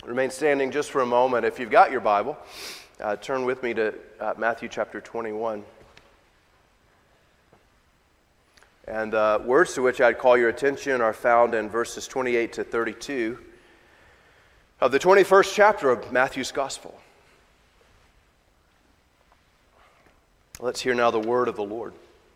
Remain standing just for a moment. If you've got your Bible, turn with me to Matthew chapter 21. And words to which I'd call your attention are found in verses 28 to 32 of the 21st chapter of Matthew's Gospel. Let's hear now the word of the Lord.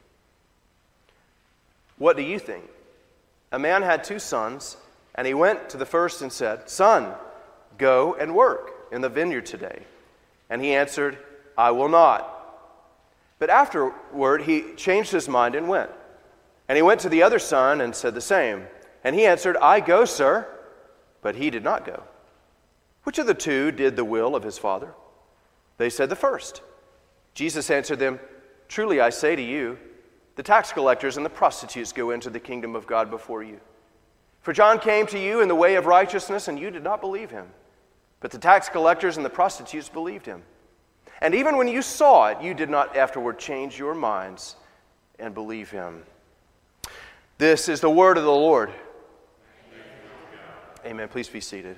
What do you think? A man had 2 sons, and he went to the first and said, "Son, go and work in the vineyard today." And he answered, "I will not." But afterward he changed his mind and went. And he went to the other son and said the same. And he answered, "I go, sir." But he did not go. Which of the 2 did the will of his father? They said, "The first." Jesus answered them, "Truly I say to you, the tax collectors and the prostitutes go into the kingdom of God before you. For John came to you in the way of righteousness, and you did not believe him. But the tax collectors and the prostitutes believed him. And even when you saw it, you did not afterward change your minds and believe him." This is the word of the Lord. Amen. Please be seated.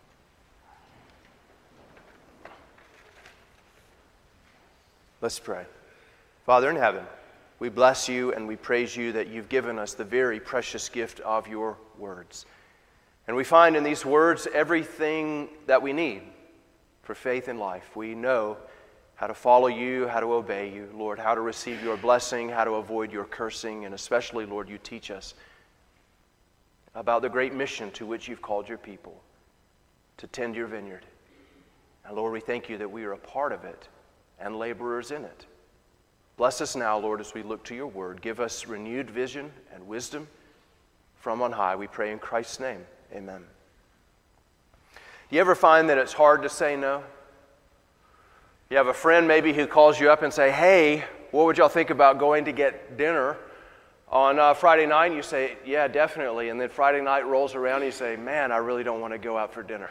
Let's pray. Father in heaven, we bless you and we praise you that you've given us the very precious gift of your words. And we find in these words everything that we need for faith and life. We know how to follow you, how to obey you, Lord, how to receive your blessing, how to avoid your cursing, and especially, Lord, you teach us about the great mission to which you've called your people, to tend your vineyard. And Lord, we thank you that we are a part of it and laborers in it. Bless us now, Lord, as we look to your word. Give us renewed vision and wisdom from on high. We pray in Christ's name. Amen. Do you ever find that it's hard to say no? You have a friend maybe who calls you up and say, "Hey, what would y'all think about going to get dinner on Friday night?" And you say, "Yeah, definitely." And then Friday night rolls around and you say, "Man, I really don't want to go out for dinner."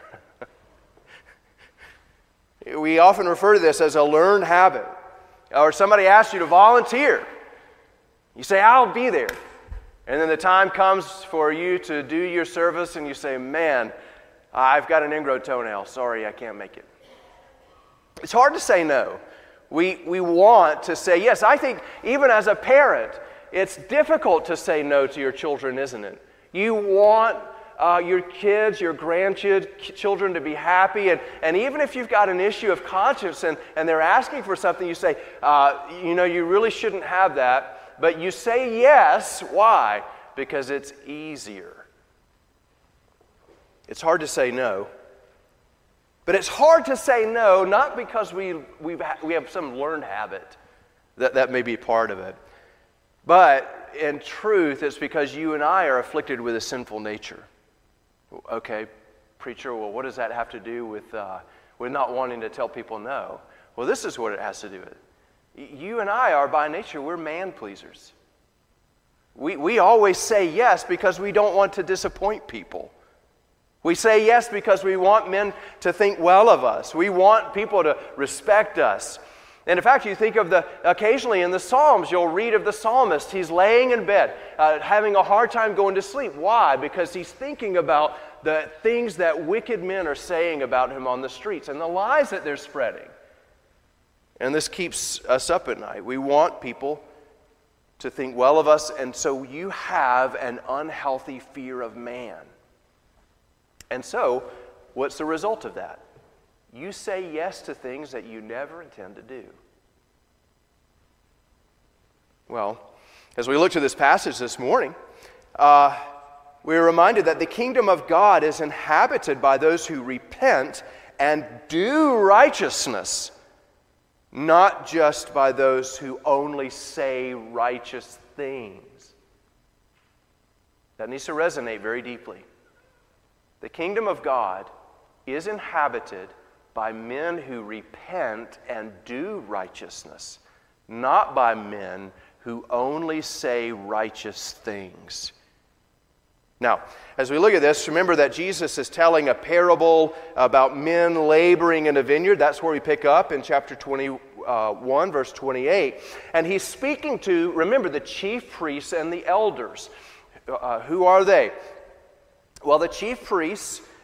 We often refer to this as a learned habit. Or somebody asks you to volunteer. You say, "I'll be there." And then the time comes for you to do your service and you say, "Man, I've got an ingrown toenail. Sorry, I can't make it." It's hard to say no. We want to say yes. I think even as a parent, it's difficult to say no to your children, isn't it? You want your kids, your grandchildren to be happy, and even if you've got an issue of conscience and they're asking for something, you say, you really shouldn't have that, but you say yes. Why? Because it's easier. It's hard to say no. But it's hard to say no, not because we have some learned habit that may be part of it, but in truth, it's because you and I are afflicted with a sinful nature. Okay, preacher, well, what does that have to do with not wanting to tell people no? Well, this is what it has to do with it. You and I are by nature, we're man pleasers. We always say yes because we don't want to disappoint people. We say yes because we want men to think well of us. We want people to respect us. And in fact, you think of occasionally in the Psalms, you'll read of the psalmist. He's laying in bed, having a hard time going to sleep. Why? Because he's thinking about the things that wicked men are saying about him on the streets and the lies that they're spreading. And this keeps us up at night. We want people to think well of us, and so you have an unhealthy fear of man. And so, what's the result of that? You say yes to things that you never intend to do. Well, as we look to this passage this morning, we're reminded that the kingdom of God is inhabited by those who repent and do righteousness, not just by those who only say righteous things. That needs to resonate very deeply. The kingdom of God is inhabited by men who repent and do righteousness, not by men who only say righteous things. Now, as we look at this, remember that Jesus is telling a parable about men laboring in a vineyard. That's where we pick up in chapter 21, verse 28. And he's speaking to, remember, the chief priests and the elders. Who are they? Well, the chief priests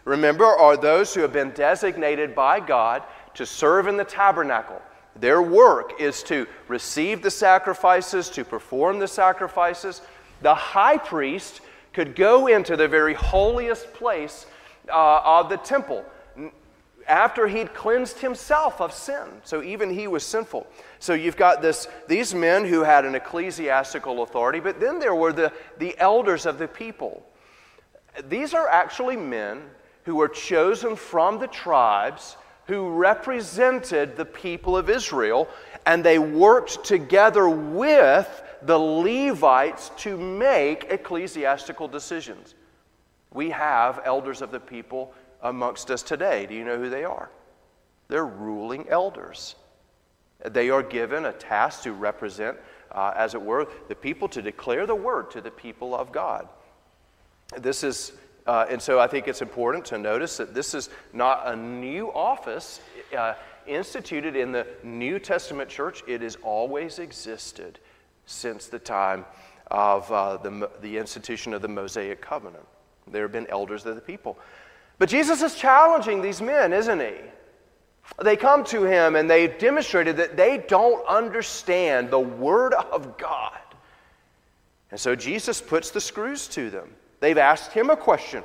remember, are those who have been designated by God to serve in the tabernacle. Their work is to receive the sacrifices, to perform the sacrifices. The high priest could go into the very holiest place of the temple after he'd cleansed himself of sin. So even he was sinful. So you've got these men who had an ecclesiastical authority, but then there were the elders of the people. These are actually men who were chosen from the tribes who represented the people of Israel, and they worked together with the Levites to make ecclesiastical decisions. We have elders of the people amongst us today. Do you know who they are? They're ruling elders. They are given a task to represent, as it were, the people, to declare the word to the people of God. This is, and so I think it's important to notice that this is not a new office instituted in the New Testament church. It has always existed since the time of the institution of the Mosaic covenant. There have been elders of the people. But Jesus is challenging these men, isn't he? They come to him and they've demonstrated that they don't understand the Word of God. And so Jesus puts the screws to them. They've asked him a question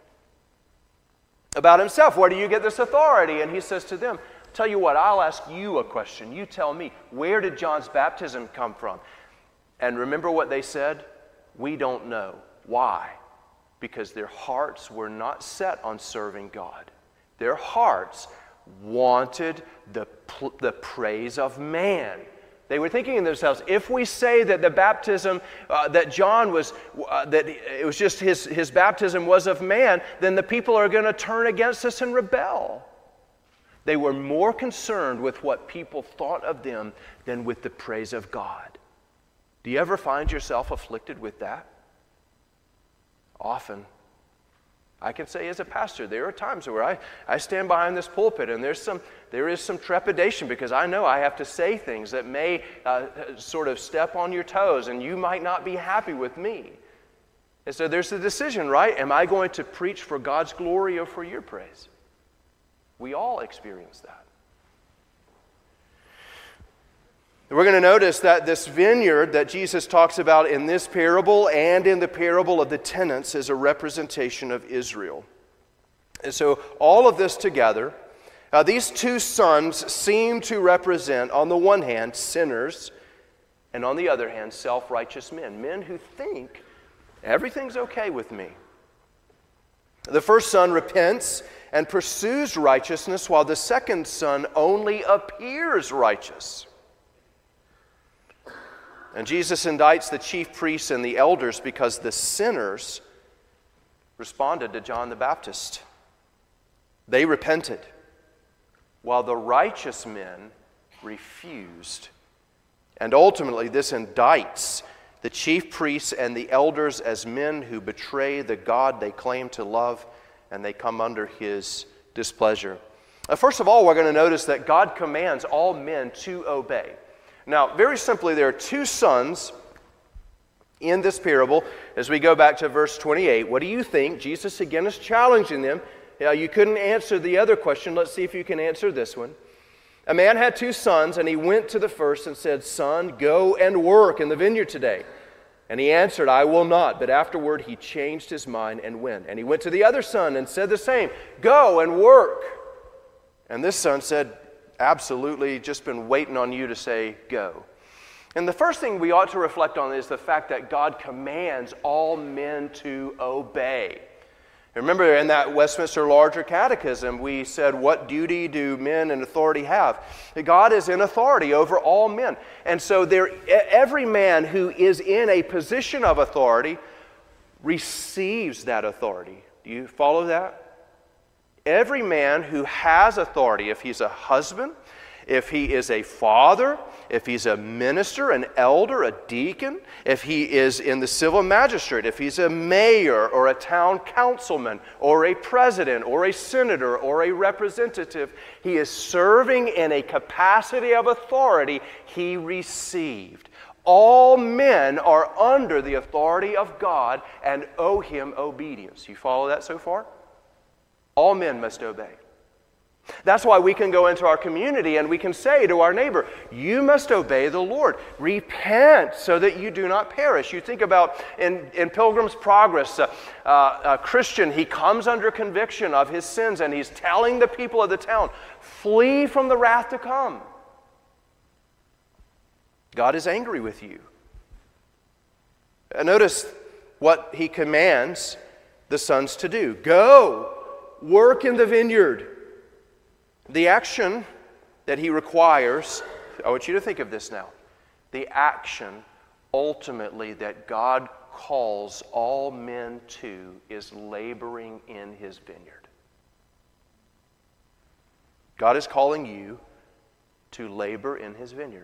about himself. Where do you get this authority? And he says to them, tell you what, I'll ask you a question. You tell me, where did John's baptism come from? And remember what they said? We don't know. Why? Because their hearts were not set on serving God. Their hearts wanted the praise of man. They were thinking in themselves, if we say that the baptism that John was, that it was just his baptism was of man, then the people are going to turn against us and rebel. They were more concerned with what people thought of them than with the praise of God. Do you ever find yourself afflicted with that? Often. I can say as a pastor, there are times where I stand behind this pulpit and there is some trepidation because I know I have to say things that may sort of step on your toes and you might not be happy with me. And so there's the decision, right? Am I going to preach for God's glory or for your praise? We all experience that. We're going to notice that this vineyard that Jesus talks about in this parable and in the parable of the tenants is a representation of Israel. And so all of this together, these two sons seem to represent, on the one hand, sinners, and on the other hand, self-righteous men. Men who think everything's okay with me. The first son repents and pursues righteousness, while the second son only appears righteous. And Jesus indicts the chief priests and the elders because the sinners responded to John the Baptist. They repented, while the righteous men refused. And ultimately, this indicts the chief priests and the elders as men who betray the God they claim to love, and they come under his displeasure. First of all, we're going to notice that God commands all men to obey. Now, very simply, there are two sons in this parable. As we go back to verse 28, what do you think? Jesus again is challenging them. You couldn't answer the other question. Let's see if you can answer this one. A man had two sons, and he went to the first and said, Son, go and work in the vineyard today. And he answered, I will not. But afterward he changed his mind and went. And he went to the other son and said the same, Go and work. And this son said, Absolutely, just been waiting on you to say go. And the first thing we ought to reflect on is the fact that God commands all men to obey. Remember in that Westminster Larger Catechism, we said, what duty do men in authority have? God is in authority over all men. And so every man who is in a position of authority receives that authority. Do you follow that? Every man who has authority, if he's a husband, if he is a father, if he's a minister, an elder, a deacon, if he is in the civil magistrate, if he's a mayor or a town councilman or a president or a senator or a representative, he is serving in a capacity of authority he received. All men are under the authority of God and owe him obedience. You follow that so far? All men must obey. That's why we can go into our community and we can say to our neighbor, you must obey the Lord. Repent so that you do not perish. You think about in Pilgrim's Progress, a Christian, he comes under conviction of his sins and he's telling the people of the town, flee from the wrath to come. God is angry with you. Notice what he commands the sons to do. Go, work in the vineyard. The action that he requires, I want you to think of this now. The action ultimately that God calls all men to is laboring in his vineyard. God is calling you to labor in his vineyard.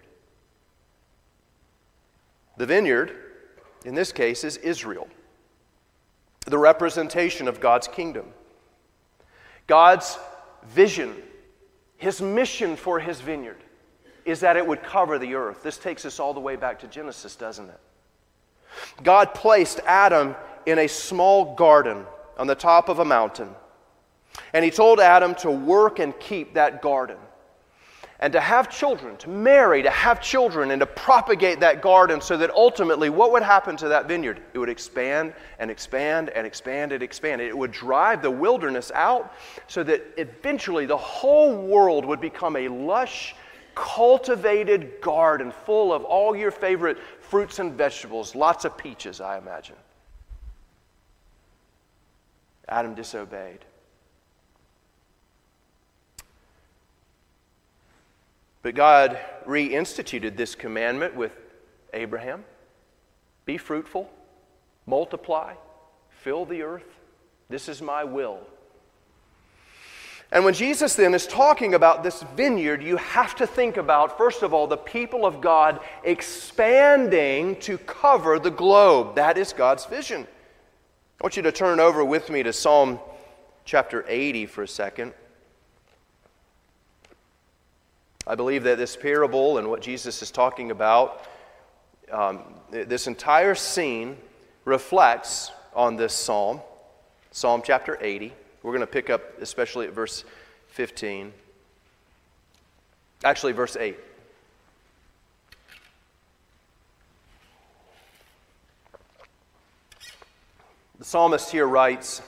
The vineyard, in this case, is Israel, the representation of God's kingdom. God's vision, his mission for his vineyard, is that it would cover the earth. This takes us all the way back to Genesis, doesn't it? God placed Adam in a small garden on the top of a mountain. And he told Adam to work and keep that garden. And to have children, to marry, to have children, and to propagate that garden so that ultimately what would happen to that vineyard? It would expand and expand and expand and expand. It would drive the wilderness out so that eventually the whole world would become a lush, cultivated garden full of all your favorite fruits and vegetables, lots of peaches, I imagine. Adam disobeyed. But God reinstituted this commandment with Abraham. Be fruitful, multiply, fill the earth. This is my will. And when Jesus then is talking about this vineyard, you have to think about, first of all, the people of God expanding to cover the globe. That is God's vision. I want you to turn over with me to Psalm chapter 80 for a second. I believe that this parable and what Jesus is talking about, this entire scene reflects on this psalm, Psalm chapter 80. We're going to pick up especially at verse 15. Actually, verse 8. The psalmist here writes,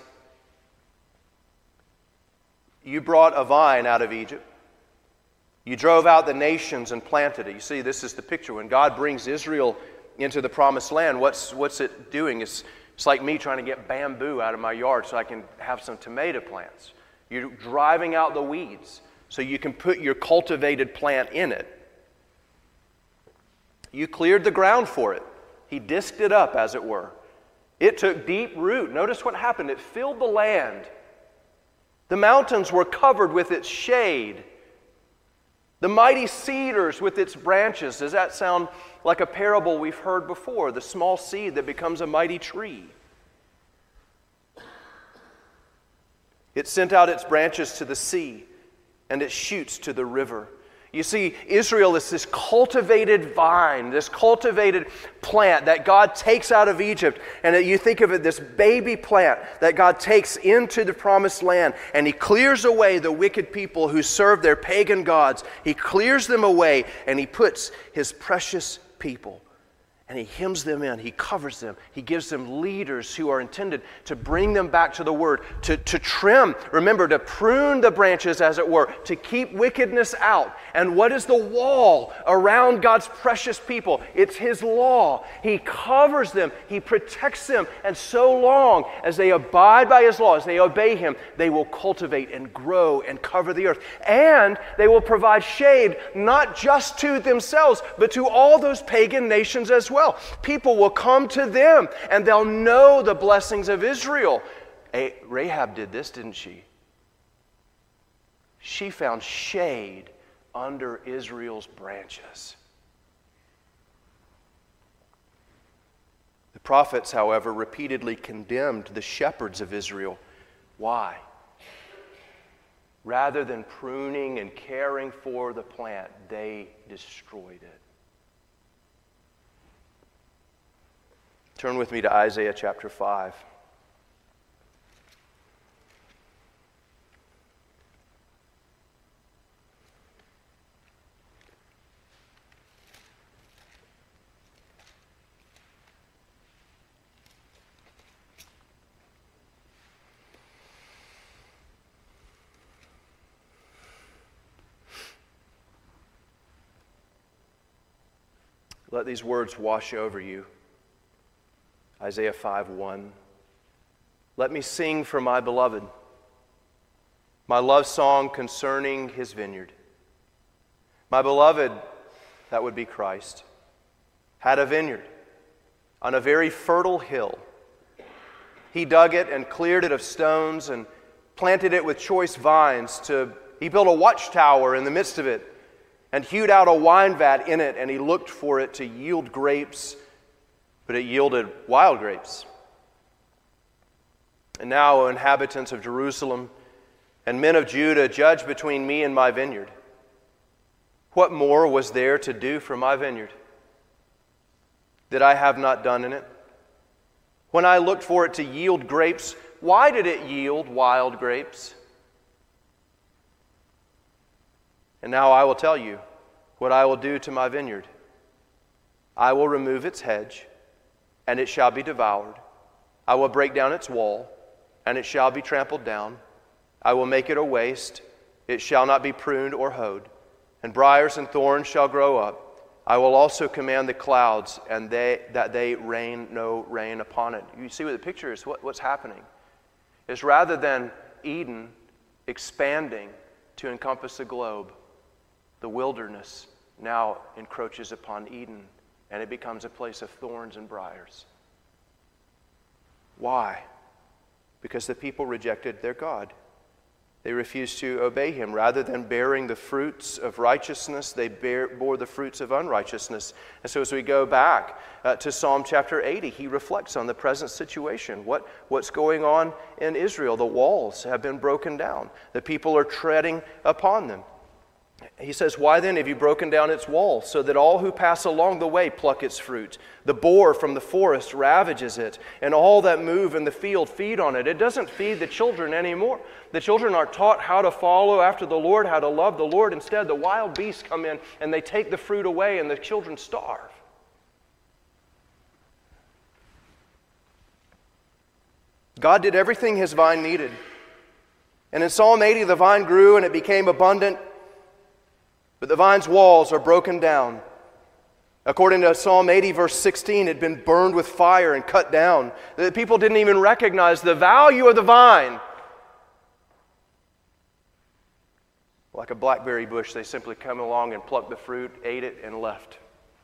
"You brought a vine out of Egypt. You drove out the nations and planted it." You see, this is the picture. When God brings Israel into the promised land, what's it doing? It's like me trying to get bamboo out of my yard so I can have some tomato plants. You're driving out the weeds so you can put your cultivated plant in it. You cleared the ground for it. He disked it up, as it were. It took deep root. Notice what happened. It filled the land. The mountains were covered with its shade. The mighty cedars with its branches. Does that sound like a parable we've heard before? The small seed that becomes a mighty tree. It sent out its branches to the sea and its shoots to the river. You see, Israel is this cultivated vine, this cultivated plant that God takes out of Egypt. And you think of it, this baby plant that God takes into the promised land. And He clears away the wicked people who serve their pagan gods. He clears them away and He puts His precious people. And He hymns them in. He covers them. He gives them leaders who are intended to bring them back to the Word, to trim, remember, to prune the branches, as it were, to keep wickedness out. And what is the wall around God's precious people? It's His law. He covers them. He protects them. And so long as they abide by His law, as they obey Him, they will cultivate and grow and cover the earth. And they will provide shade not just to themselves, but to all those pagan nations as well. People will come to them and they'll know the blessings of Israel. Rahab did this, didn't she? She found shade under Israel's branches. The prophets, however, repeatedly condemned the shepherds of Israel. Why? Rather than pruning and caring for the plant, they destroyed it. Turn with me to Isaiah chapter 5. Let these words wash over you. Isaiah 5:1. Let me sing for my beloved, my love song concerning his vineyard. My beloved, that would be Christ, had a vineyard on a very fertile hill. He dug it and cleared it of stones and planted it with choice vines. He built a watchtower in the midst of it and hewed out a wine vat in it, and he looked for it to yield grapes, but it yielded wild grapes. And now, O inhabitants of Jerusalem and men of Judah, judge between me and my vineyard. What more was there to do for my vineyard that I have not done in it? When I looked for it to yield grapes, why did it yield wild grapes? And now I will tell you what I will do to my vineyard. I will remove its hedge, and it shall be devoured. I will break down its wall, and it shall be trampled down. I will make it a waste. It shall not be pruned or hoed, and briars and thorns shall grow up. I will also command the clouds, and that they rain no rain upon it. You see what the picture is, what's happening is rather than Eden expanding to encompass the globe, the wilderness now encroaches upon Eden, and it becomes a place of thorns and briars. Why? Because the people rejected their God. They refused to obey him. Rather than bearing the fruits of righteousness, they bore the fruits of unrighteousness. And so as we go back to Psalm chapter 80, he reflects on the present situation. What's going on in Israel? The walls have been broken down. The people are treading upon them. He says, why then have you broken down its walls, so that all who pass along the way pluck its fruit? The boar from the forest ravages it, and all that move in the field feed on it. It doesn't feed the children anymore. The children are taught how to follow after the Lord, how to love the Lord. Instead, the wild beasts come in, and they take the fruit away, and the children starve. God did everything his vine needed. And in Psalm 80, the vine grew, and it became abundant. But the vine's walls are broken down. According to Psalm 80, verse 16, it had been burned with fire and cut down. The people didn't even recognize the value of the vine. Like a blackberry bush, they simply come along and plucked the fruit, ate it, and left.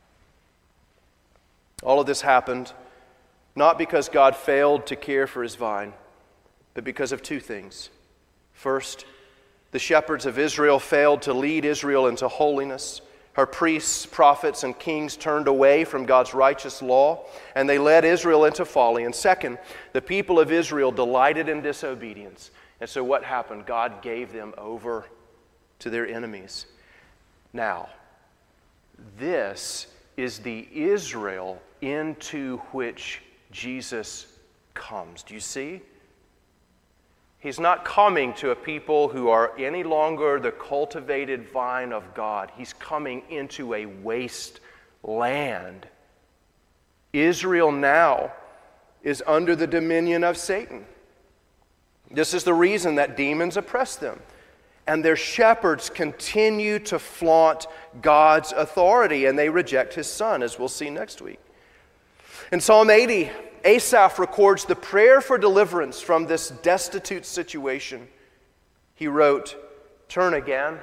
All of this happened not because God failed to care for his vine, but because of two things. First, the shepherds of Israel failed to lead Israel into holiness. Her priests, prophets, and kings turned away from God's righteous law, and they led Israel into folly. And second, the people of Israel delighted in disobedience. And so what happened? God gave them over to their enemies. Now, this is the Israel into which Jesus comes. Do you see? He's not coming to a people who are any longer the cultivated vine of God. He's coming into a waste land. Israel now is under the dominion of Satan. This is the reason that demons oppress them. And their shepherds continue to flaunt God's authority, and they reject his son, as we'll see next week. In Psalm 80, Asaph records the prayer for deliverance from this destitute situation. He wrote, "Turn again."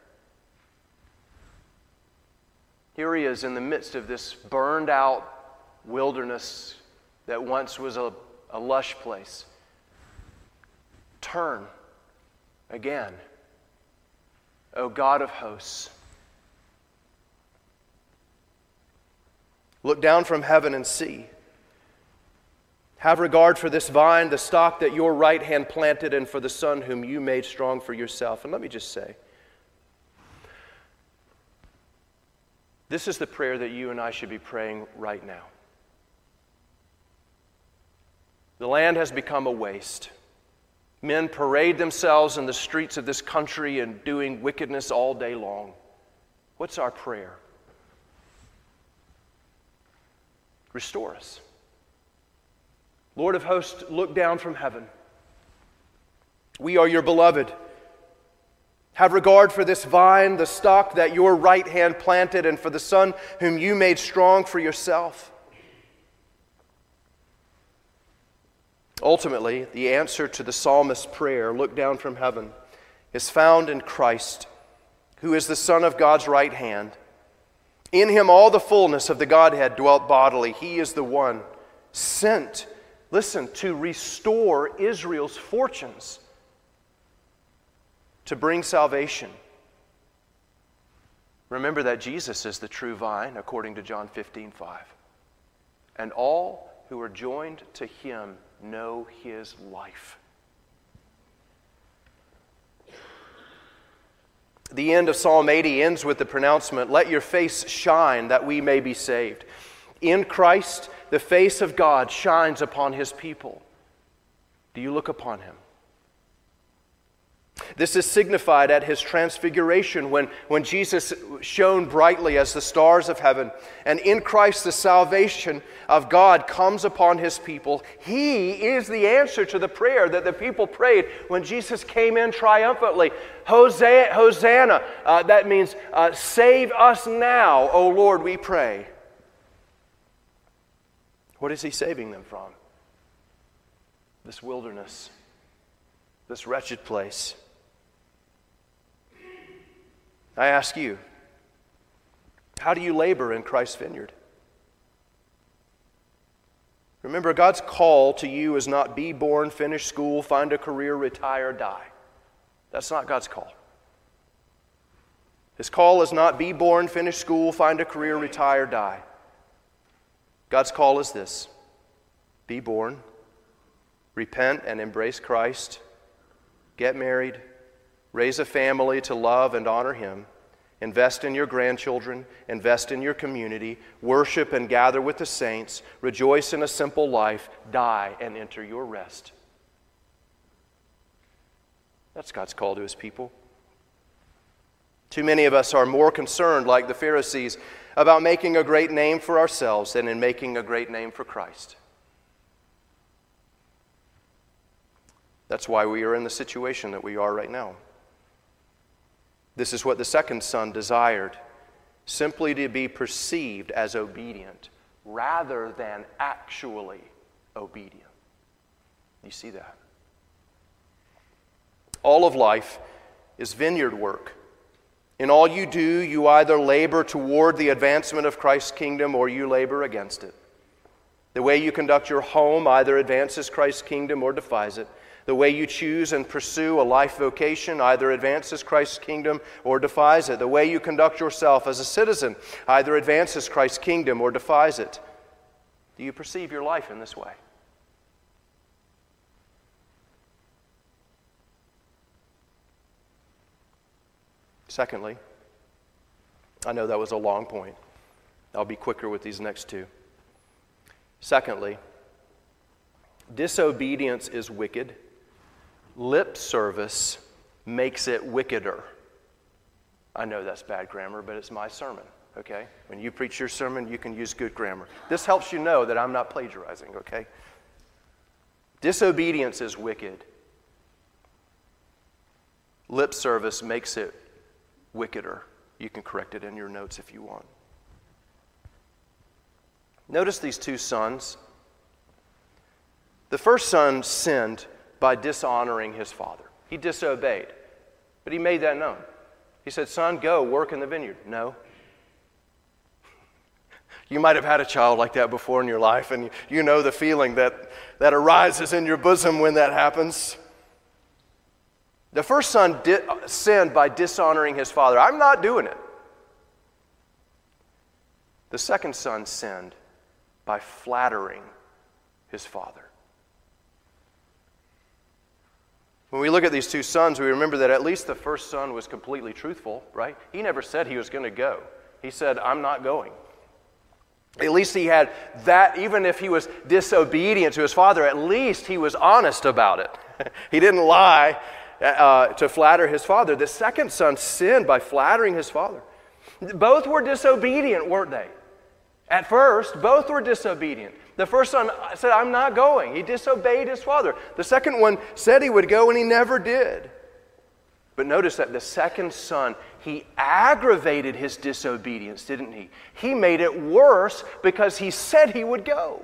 Here he is in the midst of this burned out wilderness that once was a lush place. Turn again, O God of hosts. Look down from heaven and see. Have regard for this vine, the stock that your right hand planted, and for the son whom you made strong for yourself. And let me just say, this is the prayer that you and I should be praying right now. The land has become a waste. Men parade themselves in the streets of this country and doing wickedness all day long. What's our prayer? Restore us. Lord of hosts, look down from heaven. We are your beloved. Have regard for this vine, the stock that your right hand planted, and for the son whom you made strong for yourself. Ultimately, the answer to the psalmist's prayer, look down from heaven, is found in Christ, who is the Son of God's right hand. In him all the fullness of the Godhead dwelt bodily. He is the one sent, listen, to restore Israel's fortunes, to bring salvation. Remember that Jesus is the true vine, according to John 15:5. And all who are joined to him know his life. The end of Psalm 80 ends with the pronouncement, "Let your face shine that we may be saved." In Christ, the face of God shines upon his people. Do you look upon him? This is signified at his transfiguration when Jesus shone brightly as the stars of heaven. And in Christ the salvation of God comes upon his people. He is the answer to the prayer that the people prayed when Jesus came in triumphantly. Hosanna, that means save us now, O Lord, we pray. What is he saving them from? This wilderness, this wretched place. I ask you, how do you labor in Christ's vineyard? Remember, God's call to you is not be born, finish school, find a career, retire, die. That's not God's call. His call is not be born, finish school, find a career, retire, die. God's call is this: be born, repent and embrace Christ, get married, raise a family to love and honor him, invest in your grandchildren, invest in your community, worship and gather with the saints, rejoice in a simple life, die and enter your rest. That's God's call to his people. Too many of us are more concerned, like the Pharisees, about making a great name for ourselves than in making a great name for Christ. That's why we are in the situation that we are right now. This is what the second son desired, simply to be perceived as obedient rather than actually obedient. You see that? All of life is vineyard work. In all you do, you either labor toward the advancement of Christ's kingdom or you labor against it. The way you conduct your home either advances Christ's kingdom or defies it. The way you choose and pursue a life vocation either advances Christ's kingdom or defies it. The way you conduct yourself as a citizen either advances Christ's kingdom or defies it. Do you perceive your life in this way? Secondly, I know that was a long point. I'll be quicker with these next two. Secondly, disobedience is wicked. Lip service makes it wickeder. I know that's bad grammar, but it's my sermon, okay? When you preach your sermon, you can use good grammar. This helps you know that I'm not plagiarizing, okay? Disobedience is wicked. Lip service makes it wickeder. You can correct it in your notes if you want. Notice these two sons. The first son sinned by dishonoring his father. He disobeyed, but he made that known. He said, "Son, go work in the vineyard." No. You might have had a child like that before in your life, and you know the feeling that arises in your bosom when that happens. The first son sinned by dishonoring his father. I'm not doing it. The second son sinned by flattering his father. When we look at these two sons, we remember that at least the first son was completely truthful, right? He never said he was going to go. He said, "I'm not going." At least he had that, even if he was disobedient to his father, at least he was honest about it. He didn't lie to flatter his father. The second son sinned by flattering his father. Both were disobedient, weren't they? At first, both were disobedient. The first son said, "I'm not going." He disobeyed his father. The second one said he would go, and he never did. But notice that the second son, he aggravated his disobedience, didn't he? He made it worse because he said he would go.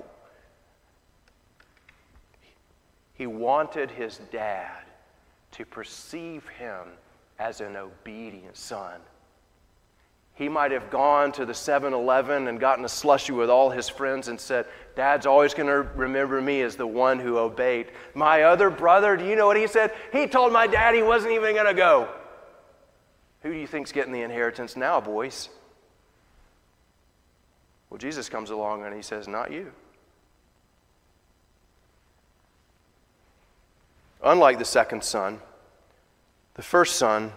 He wanted his dad to perceive him as an obedient son. He might have gone to the 7-Eleven and gotten a slushie with all his friends and said, Dad's always going to remember me as the one who obeyed. My other brother, do you know what he said? He told my dad he wasn't even going to go. Who do you think's getting the inheritance now, boys? Well, Jesus comes along and he says, not you. Unlike the second son, the first son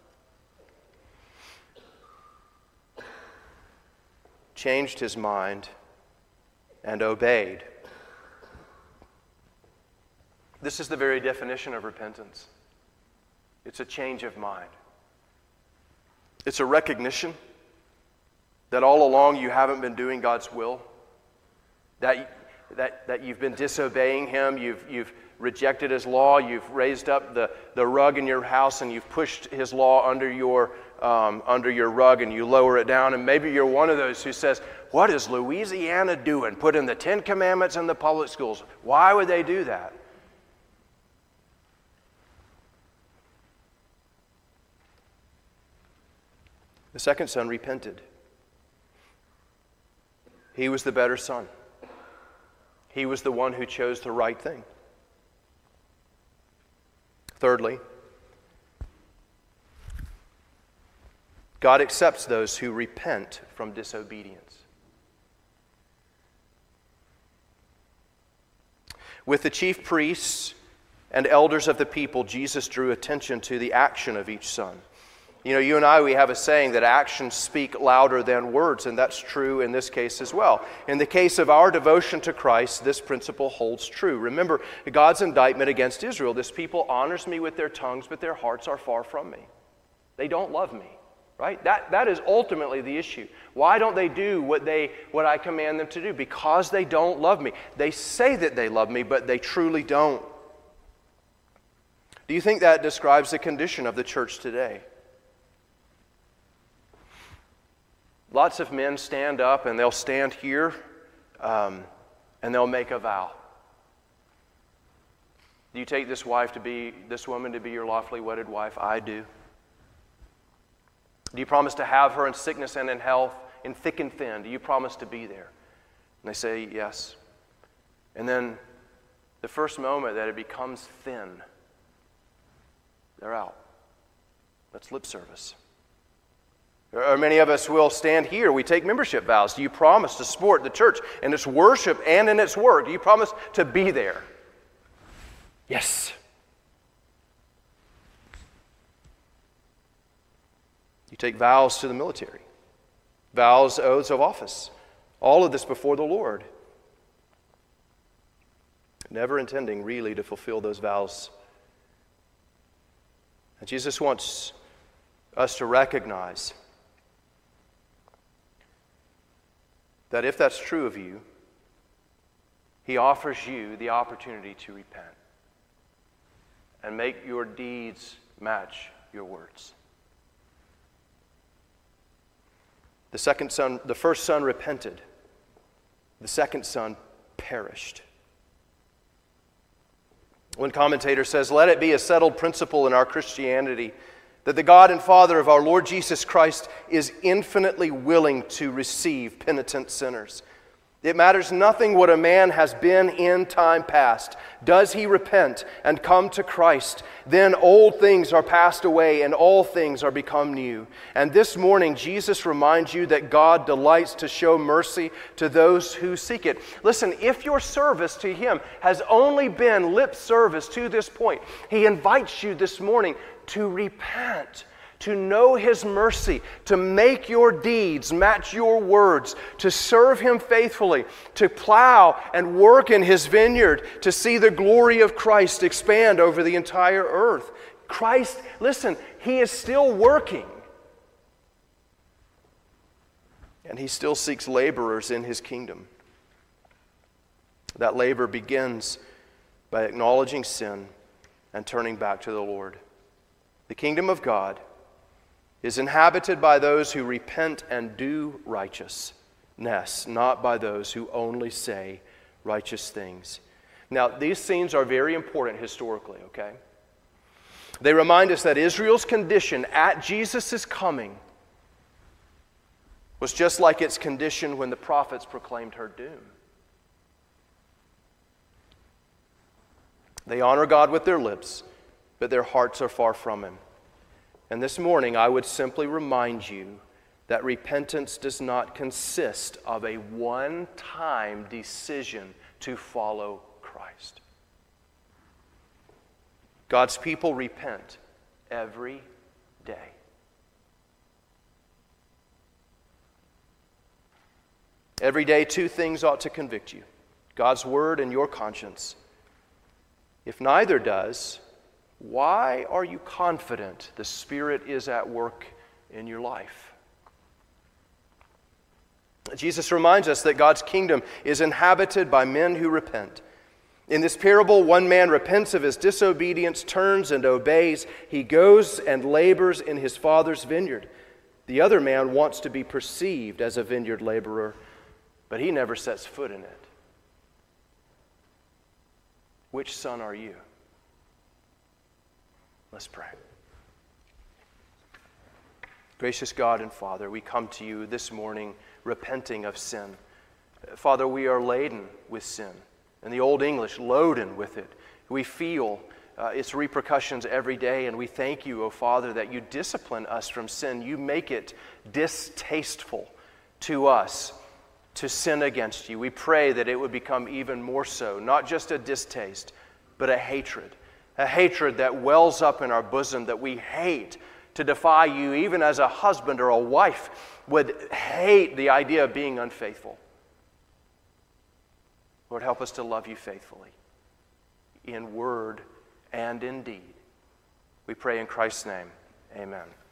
changed his mind and obeyed. This is the very definition of repentance. It's a change of mind. It's a recognition that all along you haven't been doing God's will, that you've been disobeying Him, you've rejected His law, you've raised up the rug in your house and you've pushed His law under your rug and you lower it down. And maybe you're one of those who says, what is Louisiana doing? Putting the 10 Commandments in the public schools. Why would they do that? The second son repented. He was the better son. He was the one who chose the right thing. Thirdly, God accepts those who repent from disobedience. With the chief priests and elders of the people, Jesus drew attention to the action of each son. You know, you and I, we have a saying that actions speak louder than words, and that's true in this case as well. In the case of our devotion to Christ, this principle holds true. Remember, God's indictment against Israel, this people honors me with their tongues, but their hearts are far from me. They don't love me, right? That is ultimately the issue. Why don't they do what I command them to do? Because they don't love me. They say that they love me, but they truly don't. Do you think that describes the condition of the church today? Lots of men stand up and they'll stand here and they'll make a vow. Do you take this woman to be your lawfully wedded wife? I do. Do you promise to have her in sickness and in health, in thick and thin? Do you promise to be there? And they say yes. And then the first moment that it becomes thin, they're out. That's lip service. Or many of us will stand here. We take membership vows. Do you promise to support the church in its worship and in its work? Do you promise to be there? Yes. You take vows to the military, vows, oaths of office, all of this before the Lord, never intending really to fulfill those vows. And Jesus wants us to recognize that if that's true of you, He offers you the opportunity to repent and make your deeds match your words. The first son repented. The second son perished. One commentator says, let it be a settled principle in our Christianity that the God and Father of our Lord Jesus Christ is infinitely willing to receive penitent sinners. It matters nothing what a man has been in time past. Does he repent and come to Christ, then old things are passed away and all things are become new. And this morning, Jesus reminds you that God delights to show mercy to those who seek it. Listen, if your service to Him has only been lip service to this point, He invites you this morning to repent, to know His mercy, to make your deeds match your words, to serve Him faithfully, to plow and work in His vineyard, to see the glory of Christ expand over the entire earth. Christ, listen, He is still working. And He still seeks laborers in His kingdom. That labor begins by acknowledging sin and turning back to the Lord. The kingdom of God is inhabited by those who repent and do righteousness, not by those who only say righteous things. Now, these scenes are very important historically, okay? They remind us that Israel's condition at Jesus' coming was just like its condition when the prophets proclaimed her doom. They honor God with their lips, but their hearts are far from Him. And this morning, I would simply remind you that repentance does not consist of a one-time decision to follow Christ. God's people repent every day. Every day, two things ought to convict you: God's word and your conscience. If neither does, why are you confident the Spirit is at work in your life? Jesus reminds us that God's kingdom is inhabited by men who repent. In this parable, one man repents of his disobedience, turns and obeys. He goes and labors in his father's vineyard. The other man wants to be perceived as a vineyard laborer, but he never sets foot in it. Which son are you? Let's pray. Gracious God and Father, we come to you this morning repenting of sin. Father, we are laden with sin. In the Old English, loaden with it. We feel its repercussions every day, and we thank you, O Father, that you discipline us from sin. You make it distasteful to us to sin against you. We pray that it would become even more so, not just a distaste, but a hatred that wells up in our bosom, that we hate to defy you, even as a husband or a wife would hate the idea of being unfaithful. Lord, help us to love you faithfully, in word and in deed. We pray in Christ's name. Amen.